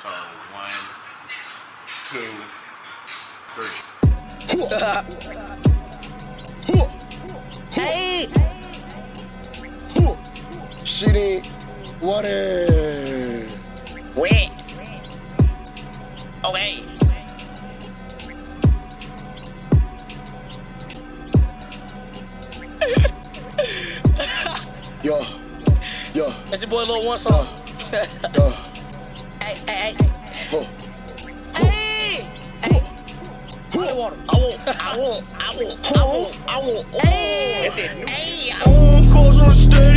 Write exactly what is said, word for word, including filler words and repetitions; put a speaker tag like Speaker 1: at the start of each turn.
Speaker 1: So one, two, three.
Speaker 2: Hey,
Speaker 3: Shit in water.
Speaker 2: wet. Okay.
Speaker 3: Yo, yo,
Speaker 2: That's your boy Lil One Song.
Speaker 3: yo.
Speaker 2: Hey, hey, hey.
Speaker 3: Huh.
Speaker 2: Hey, hey. Holy water.
Speaker 3: I want, I want, I want, I want, I want.
Speaker 2: Hey,
Speaker 3: Hey,
Speaker 2: hey.
Speaker 3: I want cars on the stage.